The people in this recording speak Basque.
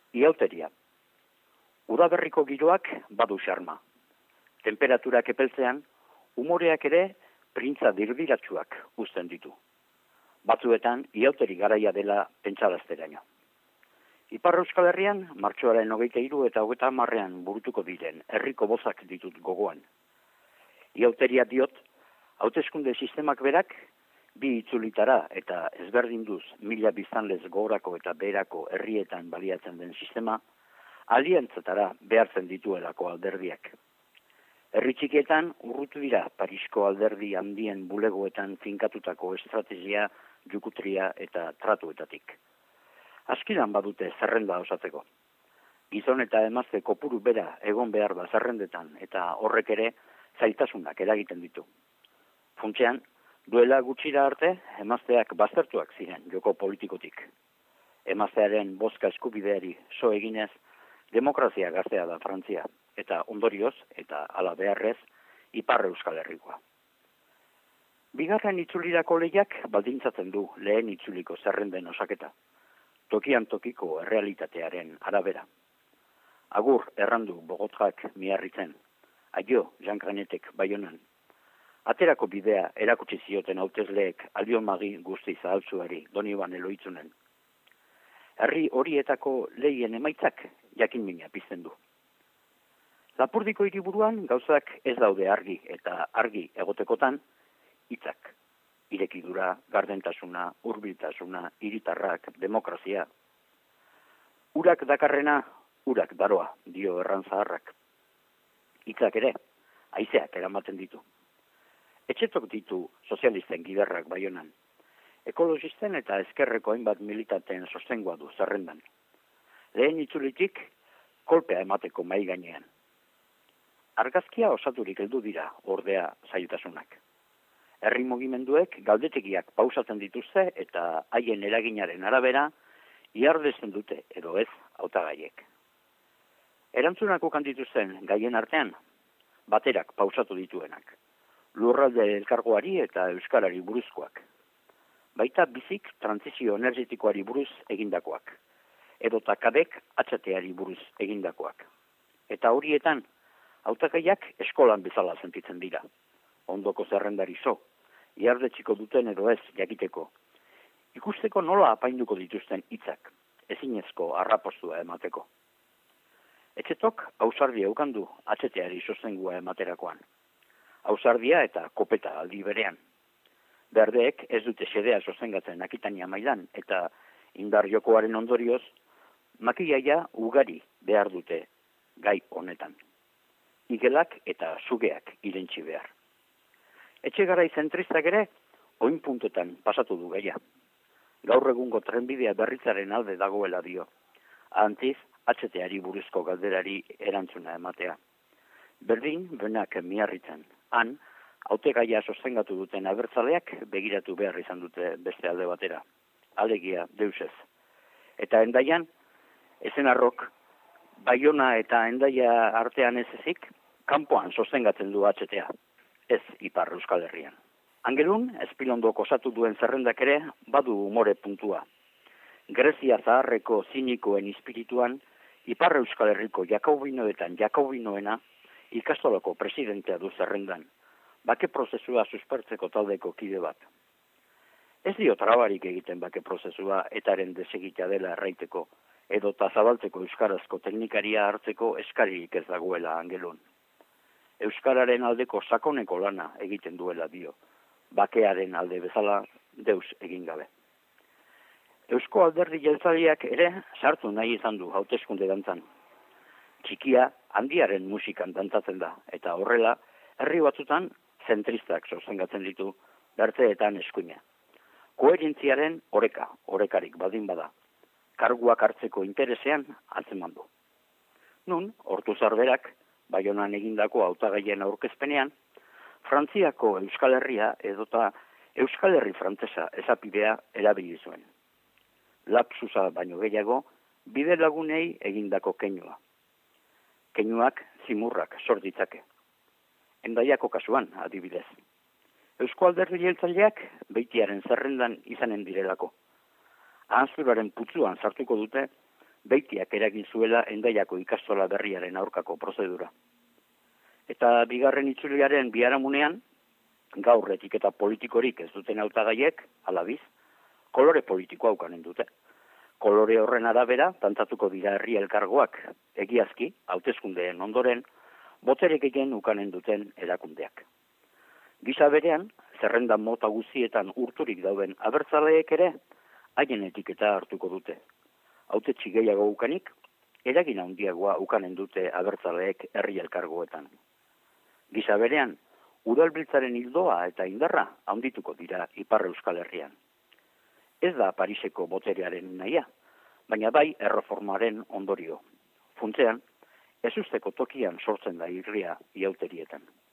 Iauteria. Udaberriko giroak badu xarma. Temperaturak epeltzean, umoreak ere printza dirdiratsuak uzten ditu. Batzuetan, iauteri garaia dela pentsalazteraino. Ipar Euskal Herrian, martxoaren 23 eta 30 burutuko diren herriko bozak ditut gogoan. Iauteria diot, hauteskunde sistemak berak, bi itzulitara eta ezberdinduz 1000 biztanlez gorako eta beherako herrietan baliatzen den sistema, aliantzatara behartzen dituelako alderdiak. Herri txikietan urrutu dira Parisko alderdi handien bulegoetan finkatutako estrategia, jukutria eta tratuetatik. Askidan badute zerrenda osatzeko. Gizon eta emazte kopuru bera egon behar da zerrendetan eta horrek ere zailtasunak eragiten ditu. Funtsean, duela gutxira arte, emazteak baztertuak ziren joko politikotik. Emaztearen bozka eskubideari so eginez, demokrazia gaztea da Frantzia, eta ondorioz, eta hala beharrez, Ipar Euskal Herrikoa. Bigarren itzulirako lehiak baldintzatzen du lehen itzuliko zerrenden osaketa, tokian tokiko errealitatearen arabera. Agur errandu Bogotrak Miarritzen, aio Jankranetek Baionan. Aterako bidea erakutsi zioten hautesleek Aliomagi guzti zahaltzuari Doniban Eloitzunen. Herri horietako lehien emaitzak jakinmina pizten du. Lapurdiko hiriburuan gauzak ez daude argi eta argi egotekotan hitzak. Irekidura, gardentasuna, hurbiltasuna, hiritarrak, demokrazia. Urak dakarrena, urak daroa, dio erran zaharrak. Hitzak ere, haizeak eramaten ditu. Etxetok ditu sozialisten giderrak Baionan. Ekologisten eta ezkerreko hainbat militanteen sostengoa du zerrendan. Lehen itzulitik, kolpea emateko mai gainean. Argazkia osaturik heldu dira, ordea zailtasunak. Herri mugimenduek galdetegiak pausatzen dituzte eta haien eraginaren arabera, ihardesten dute edo ez hautagaiek. Erantzunak ukan dituzten gaien artean, baterak pausatu dituenak. Lurralde elkargoari eta euskarari buruzkoak. Baita bizik trantsizio energetikoari buruz egindakoak. Edota kadek atxateari buruz egindakoak. Eta horietan, hautagaiak eskolan bezala sentitzen dira. Ondoko zerrendari so, ihardetxiko duten edo ez jakiteko. Ikusteko nola apainduko dituzten hitzak, ezinezko arrapostua emateko. Etxetok ausardia ukandu atxeteari sostengua ematerakoan. Ausardia eta kopeta aldi berean. Berdeek ez dute xedea sostengatzen Akitania mailan eta indar jokoaren ondorioz, makillaia ugari behar dute gai honetan. Igelak eta sugeak irentsi behar. Etxe garai zentristak ere, oin puntetan pasatu du gaia. Gaur egungo trenbidea berritzaren alde dagoela dio. Antiz, atxeteari buruzko galderari erantzuna ematea. Berdin, benak Miarritzen. Han, hautagaia sostengatu duten abertzaleak begiratu behar izan dute beste alde batera. Alegia deusez. Eta Hendaian, Ezenarrok, Baiona eta Hendaia artean ez ezik, kanpoan sostengatzen du atxetea. Ez Ipar Euskal Herrian. Angelun, Espilondok osatu duen zerrendak ere, badu umore puntua. Grezia zaharreko zinikoen espirituan, Ipar Euskal Herriko jakobinoetan jakobinoena, ikastolako presidentea du zerrendan. Bake prozesua suspertzeko taldeko kide bat. Ez dio trabarik egiten bake prozesua etaren desegitea dela erraiteko, edota zabaltzeko euskarazko teknikaria hartzeko eskaririk ez dagoela Angelun. Euskararen aldeko sakoneko lana egiten duela dio, bakearen alde bezala deus egin gabe. Eusko alderdi jeltzaleak ere sartu nahi izan du hauteskunde dantzan. Txikia handiaren musikan dantzatzen da, eta horrela, herri batzutan zentristak sostengatzen ditu, bertzeetan eskuina. Koherentziaren orekarik baldin bada. Karguak hartzeko interesean antzeman du. Nun, Ortuzar berak, Baionan egindako hautagaien aurkezpenean, Frantziako Euskal Herria edota Euskal Herri frantsesa ezapidea erabili zuen. Lapsusa baino gehiago, bide lagunei egindako keinua. Keinuak zimurrak sor ditzake. Hendaiako kasuan, adibidez. Eusko alderdi jeltzaleak beitiaren zerrendan izanen direlako. Ahanzuraren putzuan sartuko dute beitiak eragin zuela Hendaiako ikastola berriaren aurkako prozedura. Eta bigarren itzuliaren biharamunean, gaur etiketa politikorik ez duten hautagaiek, alabiz, kolore politikoa ukanen dute. Kolore horren arabera, tantatuko dira herri elkargoak, egiazki, hauteskundeen ondoren, botere gehien ukanen duten erakundeak. Gisa berean, zerrenda mota guztietan urturik dauden abertzaleek ere, haien etiketa hartuko dute. Hautetsi gehiago ukanik, eragin handiagoa ukanen dute abertzaleek herri elkargoetan. Gisa berean, udalbiltzaren ildoa eta indarra handituko dira Ipar Euskal Herrian. Ez da Pariseko boterearen nahia, baina bai erreformaren ondorio. Funtzean, ezusteko tokian sortzen da irria iauterietan.